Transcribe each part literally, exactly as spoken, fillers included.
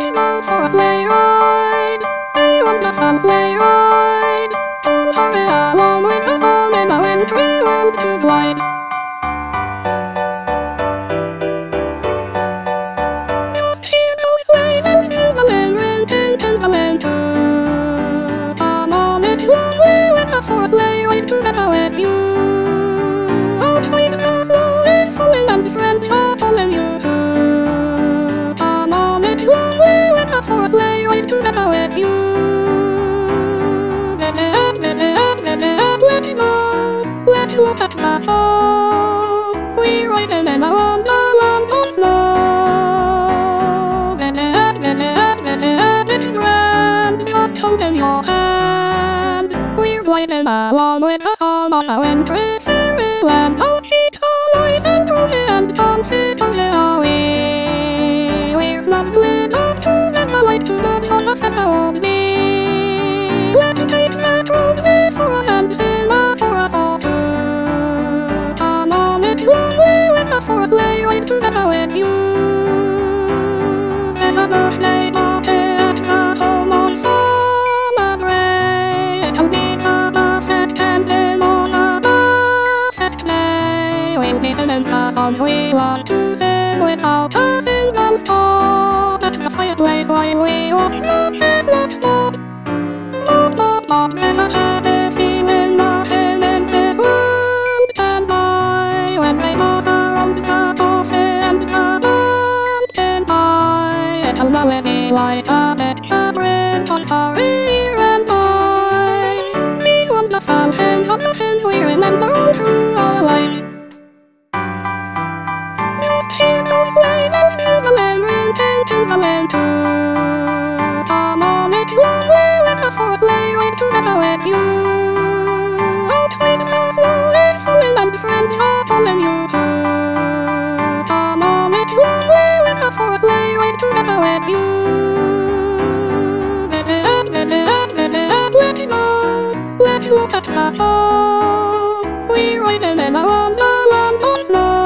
let's go for a sleigh ride. We want a fun sleigh ride. Come hurry along with us all in a wintry world to glide. Just hear those sleigh bells jingling, ring, ting, tingling too. Come on, it's lovely with a for a sleigh ride together with you. Oh, sweet the snow is falling and friends are calling you. Come on, it's lovely with a for a sleigh ride together with you. Let's go, let's look at the fall. We're riding in a wonderland of snow. It's grand, just holding your hand. We're gliding along with us all on a wintry fairyland. Oh, it's all nice and rosy and comfy, cozy are we. We're snuggling up together like two doves on a feather on me. Let's take that road before us and sing a chorus or two. Come on, it's lovely with a for a sleigh ride together with you. There's a birthday party at the home on Farmer Gray. It'll be the perfect ending on a perfect day. We'll be singing the songs we want to sing without a single stop. At the fireplace while we walk the path next door. There's a happy feeling nothing in this world can buy. When they pass around the coffee and the pumpkin pie, it'll really be like a picture print on career and life. These wonderful things are the things we remember all through our lives. Just hear those sleigh bells jingling, ring, ting, tingling too. Come on, it's lovely with a for a sleigh ride together with you. Outside the snow is falling and friends are calling you. Come on, it's lovely with a for a sleigh ride together with you. Let's go, let's look at the fall. We're riding in a wonderland of snow.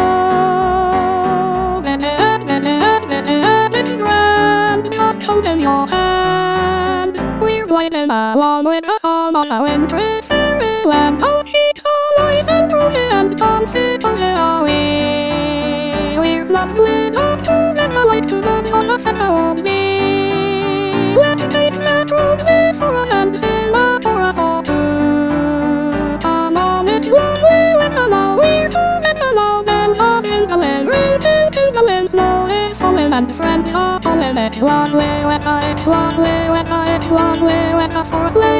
It's grand, just holding your hand. We're gliding along with us all on a wintry fairyland. Oh, it's all nice and rosy and comfy, cozy are we. We're snuggling up together like two doves on a feather on me. Let's take that road before us and sing a chorus or two. Come on, it's lovely with a now we're together now. Bells are jingling, ring, ting, tingling, snow is falling and friends are calling. It's lovely weather, it's lovely weather, it's lovely weather for a sleigh.